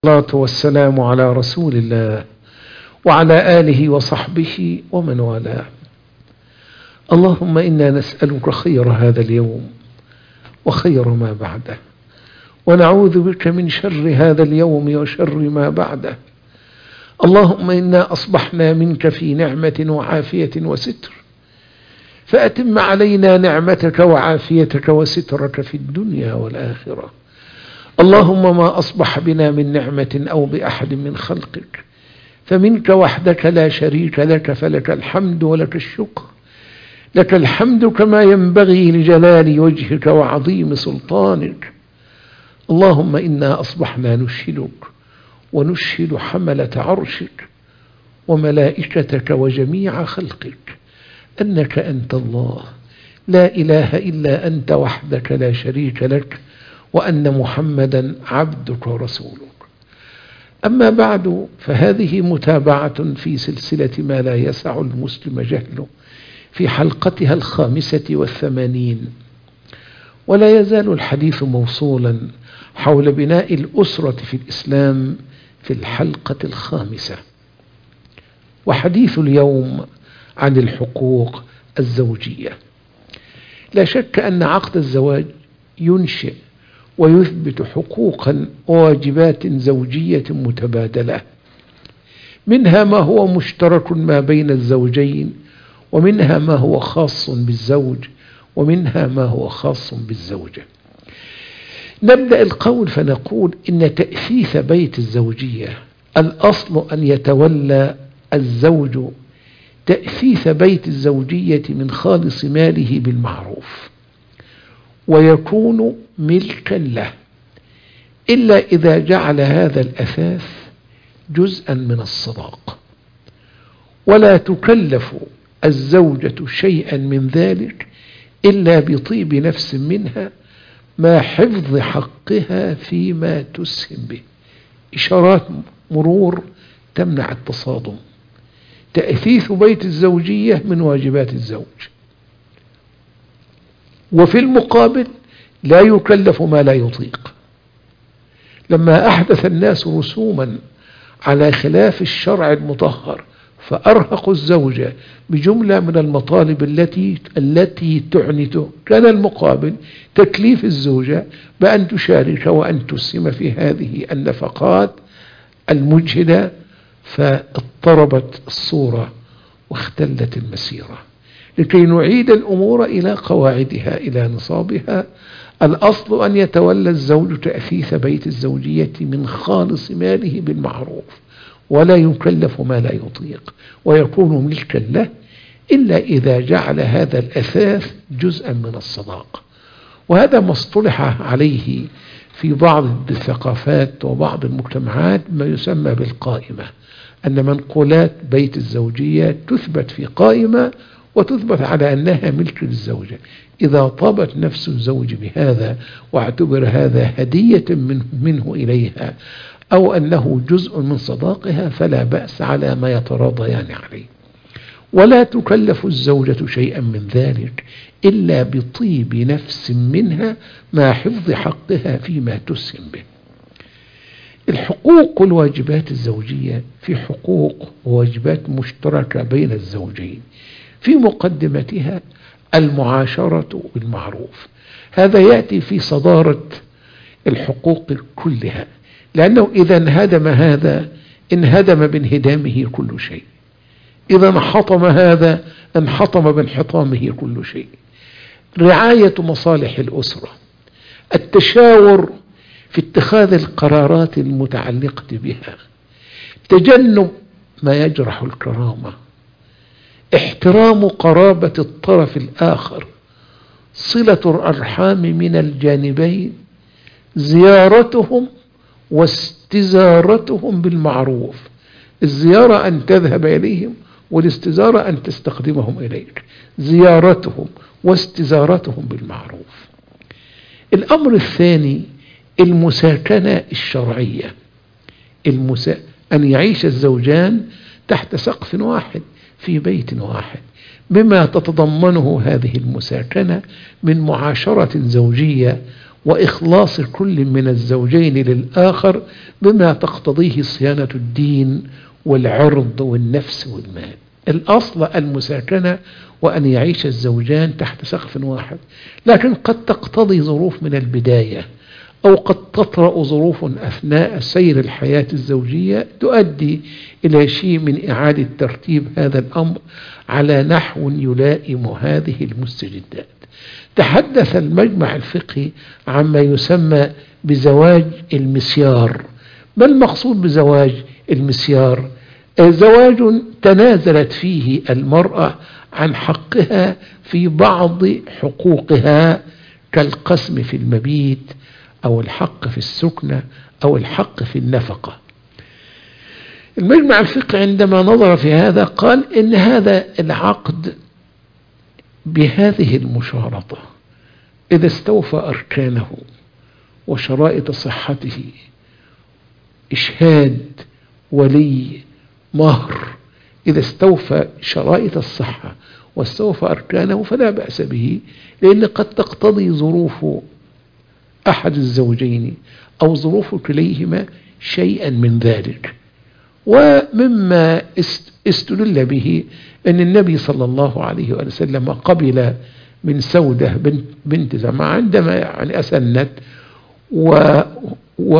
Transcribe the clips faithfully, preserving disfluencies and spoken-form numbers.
الصلاة والسلام على رسول الله وعلى آله وصحبه ومن والاه. اللهم إنا نسألك خير هذا اليوم وخير ما بعده، ونعوذ بك من شر هذا اليوم وشر ما بعده. اللهم إنا أصبحنا منك في نعمة وعافية وستر، فأتم علينا نعمتك وعافيتك وسترك في الدنيا والآخرة. اللهم ما أصبح بنا من نعمة أو بأحد من خلقك فمنك وحدك لا شريك لك، فلك الحمد ولك الشكر. لك الحمد كما ينبغي لجلال وجهك وعظيم سلطانك. اللهم إنا أصبحنا نشهدك ونشهد حملة عرشك وملائكتك وجميع خلقك أنك أنت الله لا إله إلا أنت وحدك لا شريك لك، وأن محمدا عبدك ورسولك. أما بعد، فهذه متابعة في سلسلة ما لا يسع المسلم جهله في حلقتها الخامسة والثمانين، ولا يزال الحديث موصولا حول بناء الأسرة في الإسلام في الحلقة الخامسة. وحديث اليوم عن الحقوق الزوجية. لا شك أن عقد الزواج ينشئ ويثبت حقوقا وواجبات زوجية متبادلة، منها ما هو مشترك ما بين الزوجين، ومنها ما هو خاص بالزوج، ومنها ما هو خاص بالزوجة. نبدأ القول فنقول إن تأسيس بيت الزوجية الأصل أن يتولى الزوج تأسيس بيت الزوجية من خالص ماله بالمعروف، ويكون ملكا له، إلا إذا جعل هذا الأساس جزءا من الصداق، ولا تكلف الزوجة شيئا من ذلك إلا بطيب نفس منها مع حفظ حقها فيما تسهم به. إشارات مرور تمنع التصادم. تأسيس بيت الزوجية من واجبات الزوج، وفي المقابل لا يكلف ما لا يطيق. لما أحدث الناس رسوما على خلاف الشرع المطهر فأرهقوا الزوجة بجملة من المطالب التي التي تعنته، كان المقابل تكليف الزوجة بأن تشارك وأن تسهم في هذه النفقات المجهدة، فاضطربت الصورة واختلت المسيرة. لكي نعيد الأمور إلى قواعدها إلى نصابها، الأصل أن يتولى الزوج تأسيس بيت الزوجية من خالص ماله بالمعروف، ولا يكلف ما لا يطيق، ويكون ملكا له إلا إذا جعل هذا الأساس جزءا من الصداق. وهذا ما اصطلح عليه في بعض الثقافات وبعض المجتمعات ما يسمى بالقائمة، أن منقولات بيت الزوجية تثبت في قائمة وتثبت على أنها ملك للزوجة. إذا طابت نفس الزوج بهذا واعتبر هذا هدية منه, منه إليها، أو أنه جزء من صداقها، فلا بأس على ما يتراضيان عليه. ولا تكلف الزوجة شيئا من ذلك إلا بطيب نفس منها مع حفظ حقها فيما تسهم به. الحقوق والواجبات الزوجية في حقوق وواجبات مشتركة بين الزوجين، في مقدمتها المعاشرة بالمعروف. هذا يأتي في صدارة الحقوق كلها، لأنه إذا انهدم هذا انهدم بانهدامه كل شيء، إذا انحطم هذا انحطم بانحطامه كل شيء. رعاية مصالح الأسرة، التشاور في اتخاذ القرارات المتعلقة بها، تجنب ما يجرح الكرامة، احترام قرابة الطرف الآخر، صلة الأرحام من الجانبين، زيارتهم واستزارتهم بالمعروف. الزيارة أن تذهب إليهم، والاستزارة أن تستخدمهم إليك. زيارتهم واستزارتهم بالمعروف. الأمر الثاني المساكنة الشرعية، المسا... أن يعيش الزوجان تحت سقف واحد في بيت واحد، بما تتضمنه هذه المساكنة من معاشرة زوجية وإخلاص كل من الزوجين للآخر بما تقتضيه صيانة الدين والعرض والنفس والمال. الأصل المساكنة وأن يعيش الزوجان تحت سقف واحد، لكن قد تقتضي ظروف من البداية أو قد تطرأ ظروف أثناء سير الحياة الزوجية تؤدي إلى شيء من إعادة ترتيب هذا الأمر على نحو يلائم هذه المستجدات. تحدث المجمع الفقهي عما يسمى بزواج المسيار. ما المقصود بزواج المسيار؟ زواج تنازلت فيه المرأة عن حقها في بعض حقوقها كالقسم في المبيت أو الحق في السكنة أو الحق في النفقة. المجمع الفقهي عندما نظر في هذا قال إن هذا العقد بهذه المشارطة إذا استوفى أركانه وشرائط صحته، إشهاد ولي، مهر، إذا استوفى شرائط الصحة واستوفى أركانه فلا بأس به، لأن قد تقتضي ظروف أحد الزوجين أو ظروف كليهما شيئا من ذلك. ومما استدل به أن النبي صلى الله عليه وسلم قبل من سودة بنت, بنت زمعة عندما يعني أسنت و, و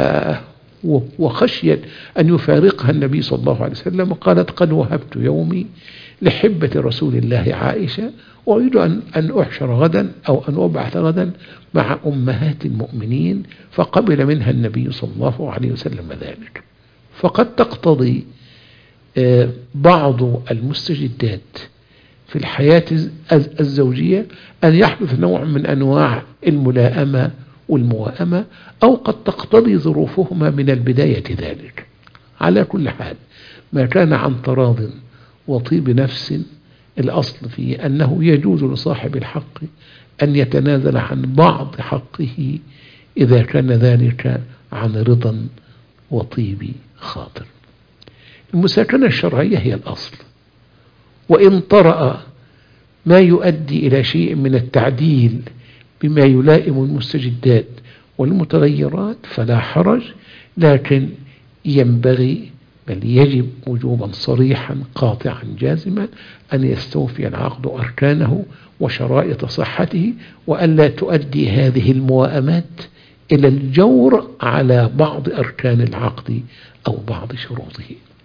وخشيت أن يفارقها النبي صلى الله عليه وسلم، قالت قد وهبت يومي لحبة رسول الله عائشة وأريد أن, أن أحشر غدا أو أن أبعث غدا مع أمهات المؤمنين، فقبل منها النبي صلى الله عليه وسلم ذلك. فقد تقتضي بعض المستجدات في الحياة الزوجية أن يحدث نوع من أنواع الملائمة والموائمة، أو قد تقتضي ظروفهما من البداية ذلك. على كل حال ما كان عن تراض وطيب نفس الأصل فيه أنه يجوز لصاحب الحق أن يتنازل عن بعض حقه إذا كان ذلك عن رضا وطيب خاطر. المساكنة الشرعية هي الأصل، وإن طرأ ما يؤدي إلى شيء من التعديل بما يلائم المستجدات والمتغيرات فلا حرج، لكن ينبغي بل يجب وجوبا صريحا قاطعا جازما أن يستوفي العقد أركانه وشرائط صحته، وألا تؤدي هذه الموائمات إلى الجور على بعض أركان العقد أو بعض شروطه.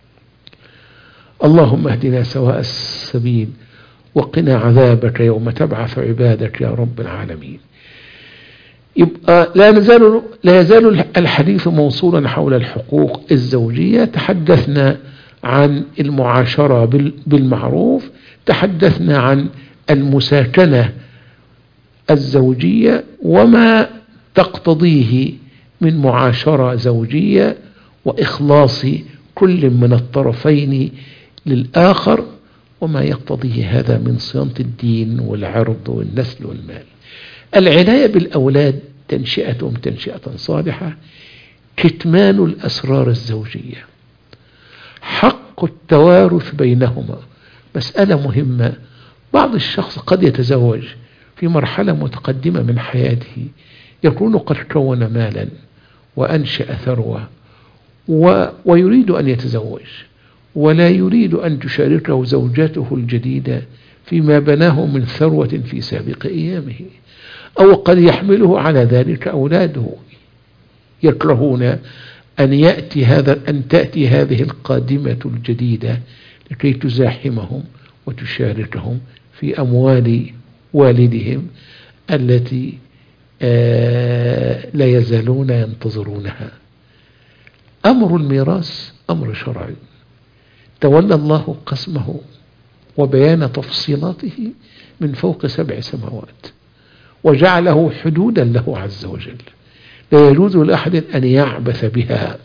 اللهم اهدنا سواء السبيل وقنا عذابك يوم تبعث عبادك يا رب العالمين. يبقى لا نزال لا يزال الحديث موصولا حول الحقوق الزوجية. تحدثنا عن المعاشرة بالمعروف، تحدثنا عن المساكنة الزوجية وما تقتضيه من معاشرة زوجية وإخلاص كل من الطرفين للآخر، وما يقتضيه هذا من صيانة الدين والعرض والنسل والمال. العناية بالأولاد تنشئتهم تنشئة صالحة، كتمان الأسرار الزوجية، حق التوارث بينهما، مسألة مهمة. بعض الشخص قد يتزوج في مرحلة متقدمة من حياته، يكون قد كون مالا وأنشأ ثروة و... ويريد أن يتزوج، ولا يريد أن تشاركه زوجته الجديدة فيما بناه من ثروة في سابق أيامه، أو قد يحمله على ذلك أولاده، يكرهون أن يأتي هذا أن تأتي هذه القادمة الجديدة لكي تزاحمهم وتشاركهم في أموال والدهم التي آه لا يزالون ينتظرونها. أمر الميراث أمر شرعي تولى الله قسمه وبيان تفصيلاته من فوق سبع سماوات، وجعله حدودا له عز وجل، لا يجوز لأحد أن يعبث بها.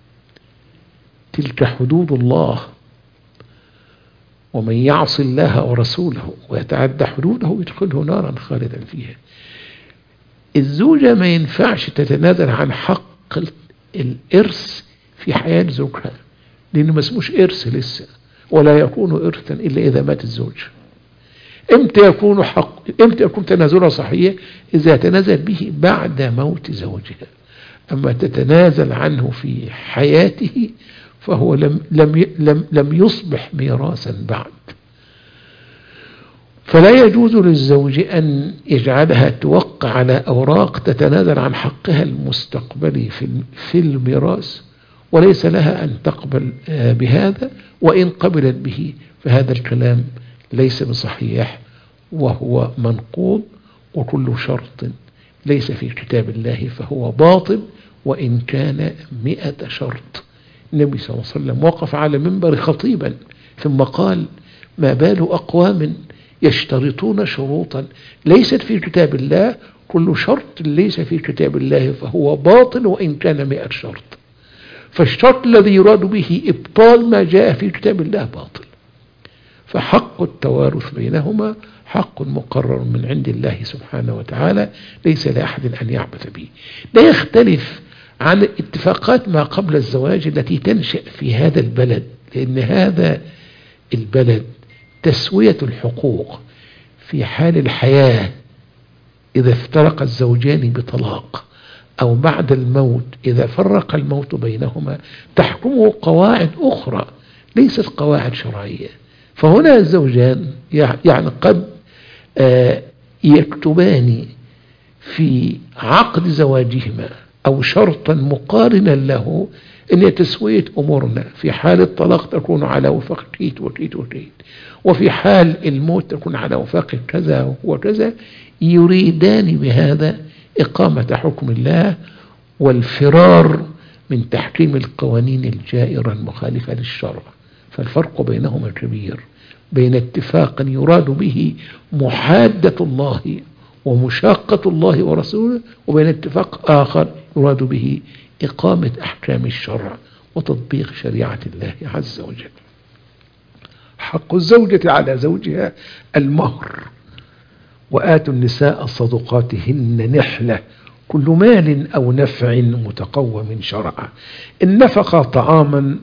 تلك حدود الله، ومن يعص الله ورسوله ويتعدى حدوده يدخله نارا خالدا فيها. الزوجة ما ينفعش تتنازل عن حق الإرث في حياة زوجها، لأنه ما اسموش إرث لسه، ولا يكون إرثا إلا إذا مات الزوج. امتى يكون حق امتى يكون تنازلها صحيح؟ إذا تنازل به بعد موت زوجها. أما تتنازل عنه في حياته فهو لم لم لم لم يصبح ميراثا بعد. فلا يجوز للزوج أن يجعلها توقع على أوراق تتنازل عن حقها المستقبلي في في الميراث، وليس لها أن تقبل بهذا، وإن قبلت به فهذا الكلام ليس بصحيح وهو منقوض، وكل شرط ليس في كتاب الله فهو باطل وإن كان مئة شرط. النبي صلى الله عليه وسلم وقف على منبر خطيبا ثم قال: ما بال أقوام يشترطون شروطا ليست في كتاب الله، كل شرط ليس في كتاب الله فهو باطل وإن كان مئة شرط. فالشرط الذي يراد به إبطال ما جاء في كتاب الله باطل. فحق التوارث بينهما حق مقرر من عند الله سبحانه وتعالى، ليس لأحد أن يعبث به. لا يختلف عن اتفاقات ما قبل الزواج التي تنشأ في هذا البلد، لأن هذا البلد تسوية الحقوق في حال الحياة إذا افترق الزوجان بطلاق، أو بعد الموت إذا فرق الموت بينهما، تحكمه قواعد أخرى ليست قواعد شرعية. فهنا الزوجان يعني قد يكتبان في عقد زواجهما أو شرطا مقارنا له أن تسوية أمورنا في حال الطلاق تكون على وفاق كيت وكيت وكيت، وفي حال الموت تكون على وفاق كذا وكذا. يريدان بهذا إقامة حكم الله والفرار من تحكيم القوانين الجائرة المخالفة للشرع. فالفرق بينهما كبير، بين اتفاق يراد به محادة الله ومشاقة الله ورسوله، وبين اتفاق آخر يراد به إقامة أحكام الشرع وتطبيق شريعة الله عز وجل. حق الزوجة على زوجها المهر، وآتوا النساء صدقاتهن نحلة كل مال أو نفع متقوم شرعا. النفقة طعاما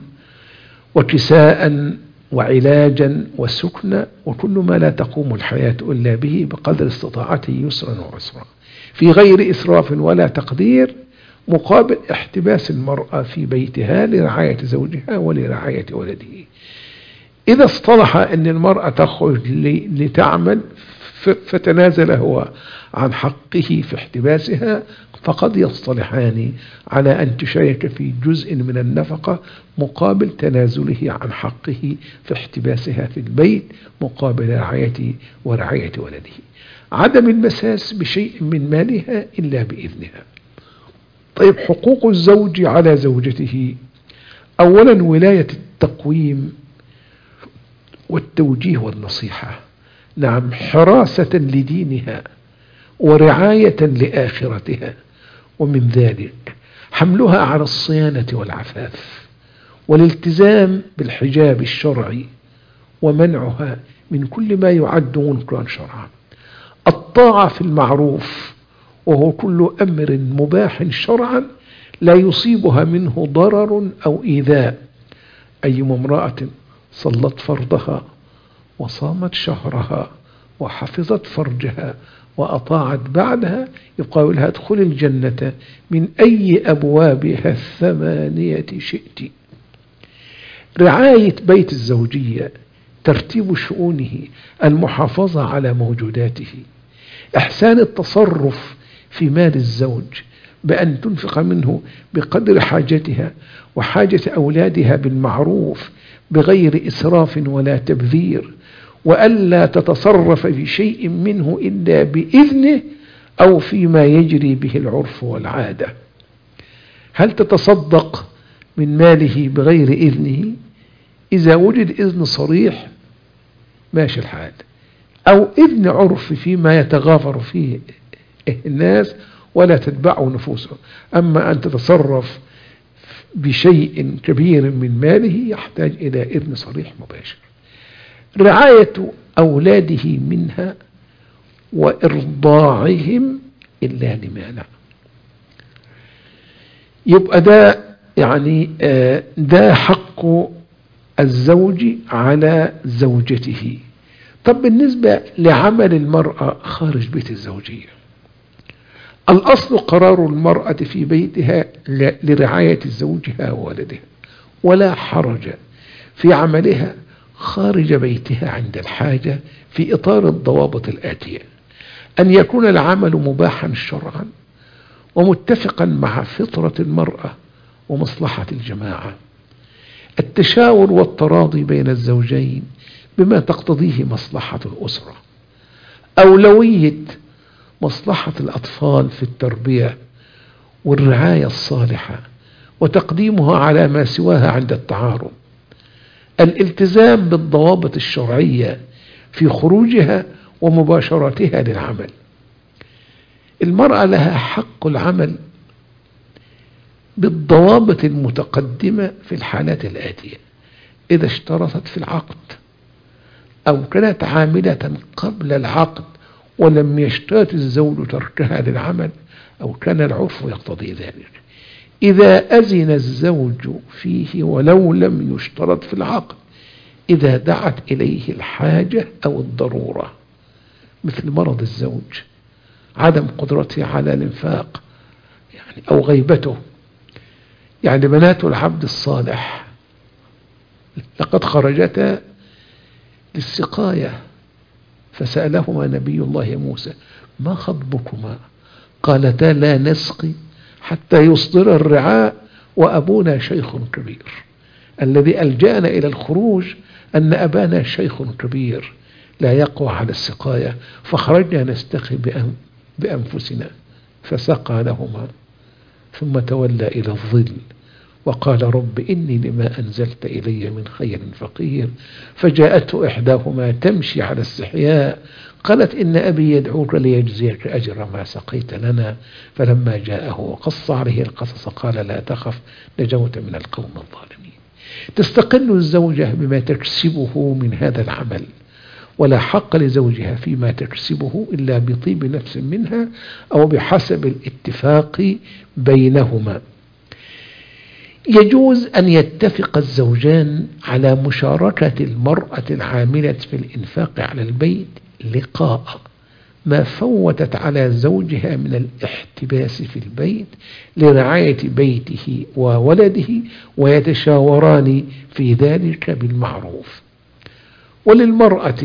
وكساء وعلاجا وسكنا وكل ما لا تقوم الحياة إلا به بقدر استطاعته يسرا وعسرا، في غير إسراف ولا تقدير، مقابل احتباس المرأة في بيتها لرعاية زوجها ولرعاية ولده. إذا اصطلح أن المرأة تخرج لتعمل فتنازل هو عن حقه في احتباسها، فقد يصطلحان على أن تشارك في جزء من النفقة مقابل تنازله عن حقه في احتباسها في البيت مقابل رعايته ورعاية ولده. عدم المساس بشيء من مالها إلا بإذنها. طيب، حقوق الزوج على زوجته: أولا ولاية التقويم والتوجيه والنصيحة، نعم، حراسة لدينها ورعاية لآخرتها، ومن ذلك حملها على الصيانة والعفاف والالتزام بالحجاب الشرعي ومنعها من كل ما يعد منكرا شرعا. الطاعة في المعروف وهو كل أمر مباح شرعا لا يصيبها منه ضرر أو إيذاء. أيما امرأة صلت فرضها وصامت شهرها وحفظت فرجها وأطاعت بعدها يقال لها ادخل الجنة من أي أبوابها الثمانية شئت. رعاية بيت الزوجية، ترتيب شؤونه، المحافظة على موجوداته، إحسان التصرف في مال الزوج بأن تنفق منه بقدر حاجتها وحاجة أولادها بالمعروف بغير إسراف ولا تبذير، وألا تتصرف في شيء منه إلا بإذنه أو فيما يجري به العرف والعادة. هل تتصدق من ماله بغير إذنه؟ إذا وجد إذن صريح ماشي الحال، أو إذن عرف فيما يتغافر فيه الناس ولا تتبعه نفوسهم. أما أن تتصرف بشيء كبير من ماله يحتاج إلى إذن صريح مباشر. رعاية أولاده منها وإرضاعهم إلا لمانع. يبقى ده يعني ده حق الزوج على زوجته. طب بالنسبة لعمل المرأة خارج بيت الزوجية، الأصل قرار المرأة في بيتها لرعاية زوجها وولدها، ولا حرج في عملها خارج بيتها عند الحاجة في إطار الضوابط الآتية: أن يكون العمل مباحا شرعا ومتفقا مع فطرة المرأة ومصلحة الجماعة، التشاور والتراضي بين الزوجين بما تقتضيه مصلحة الأسرة، أولوية مصلحة الأطفال في التربية والرعاية الصالحة وتقديمها على ما سواها عند التعارض، الالتزام بالضوابط الشرعية في خروجها ومباشرتها للعمل. المرأة لها حق العمل بالضوابط المتقدمة في الحالات الآتية: إذا اشترطت في العقد، أو كانت عاملة قبل العقد ولم يشترط الزوج تركها للعمل، أو كان العرف يقتضي ذلك، إذا أذن الزوج فيه ولو لم يشترط في العقد، إذا دعت إليه الحاجة أو الضرورة، مثل مرض الزوج، عدم قدرته على الإنفاق يعني أو غيبته. يعني بنات العبد الصالح لقد خرجتا للسقاية فسألهما نبي الله موسى: ما خطبكما؟ قالتا: لا نسقي حتى يصدر الرعاء وأبونا شيخ كبير. الذي ألجأنا إلى الخروج أن أبانا شيخ كبير لا يقوى على السقاية، فخرجنا نستقي بأنفسنا، فسقى لهما ثم تولى إلى الظل وقال: رب إني لما أنزلت إلي من خير فقير. فجاءته إحداهما تمشي على استحياء قالت: إن أبي يدعوك ليجزيك أجر ما سقيت لنا. فلما جاءه وقص عليه القصص قال: لا تخف نجوت من القوم الظالمين. تستقل الزوجة بما تكسبه من هذا العمل، ولا حق لزوجها فيما تكسبه إلا بطيب نفس منها أو بحسب الاتفاق بينهما. يجوز أن يتفق الزوجان على مشاركة المرأة العاملة في الإنفاق على البيت لقاء ما فوتت على زوجها من الاحتباس في البيت لرعاية بيته وولده، ويتشاوران في ذلك بالمعروف. وللمرأة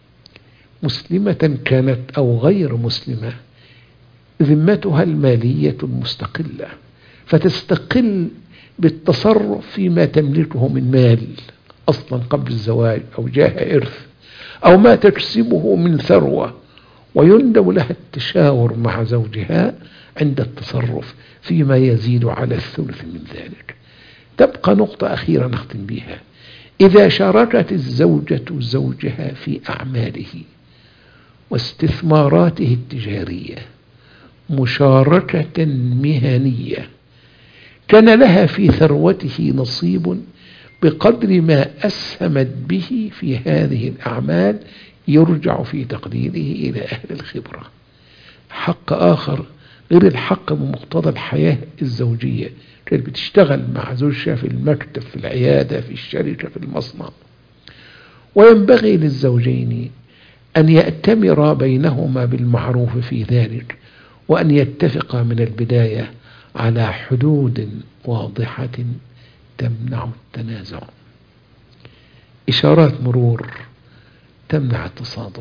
مسلمة كانت أو غير مسلمة ذمتها المالية المستقلة، فتستقل بالتصرف فيما تملكه من مال أصلا قبل الزواج أو جاه إرث أو ما تكسبه من ثروة، ويندب لها التشاور مع زوجها عند التصرف فيما يزيد على الثلث من ذلك. تبقى نقطة أخيرة نختم بها: إذا شاركت الزوجة زوجها في أعماله واستثماراته التجارية مشاركة مهنية، كان لها في ثروته نصيب بقدر ما أسهمت به في هذه الأعمال، يرجع في تقديره إلى أهل الخبرة. حق آخر غير الحق بمقتضى الحياة الزوجية، كانت بتشتغل مع زوجها في المكتب، في العيادة، في الشركة، في المصنع. وينبغي للزوجين أن يأتمرا بينهما بالمعروف في ذلك، وأن يتفقا من البداية على حدود واضحة تمنع التنازع. إشارات مرور تمنع التصادم،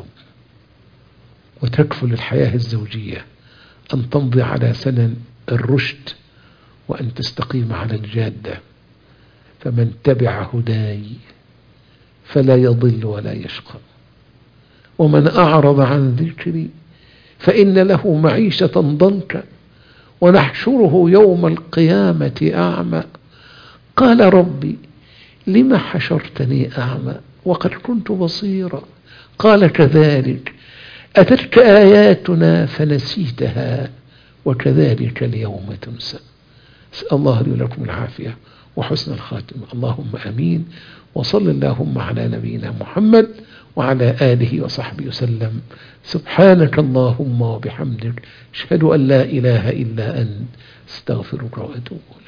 وتكفل الحياة الزوجية أن تمضي على سنن الرشد وأن تستقيم على الجادة. فمن تبع هداي فلا يضل ولا يشقى، ومن أعرض عن ذكري فإن له معيشة ضنكا ونحشره يوم القيامة أعمى. قال ربي لم حشرتني أعمى وقد كنت بصيرا. قال كذلك أتتك آياتنا فنسيتها وكذلك اليوم تنسى. أسأل الله لي ولكم العافية وحسن الخاتمة. اللهم أمين. وصل اللهم على نبينا محمد وعلى آله وصحبه وسلم. سبحانك اللهم وبحمدك أشهد أن لا إله إلا أنت استغفرك وأتوب إليك.